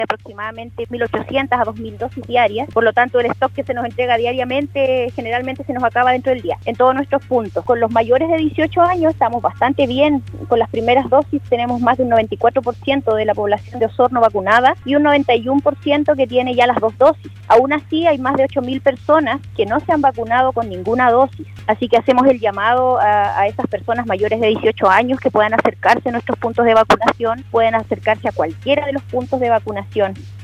aproximadamente 1.800 a 2.000 dosis diarias. Por lo tanto, el stock que se nos entrega diariamente generalmente se nos acaba dentro del día en todos nuestros puntos. Con los mayores de 18 años estamos bastante bien. Con las primeras dosis tenemos más de un 94% de la población de Osorno vacunada y un 91% que tiene ya las 2 dosis. Aún así, hay más de 8.000 personas que no se han vacunado con ninguna dosis. Así que hacemos el llamado a esas personas mayores de 18 años que puedan acercarse a nuestros puntos de vacunación, pueden acercarse a cualquiera de los puntos de vacunación.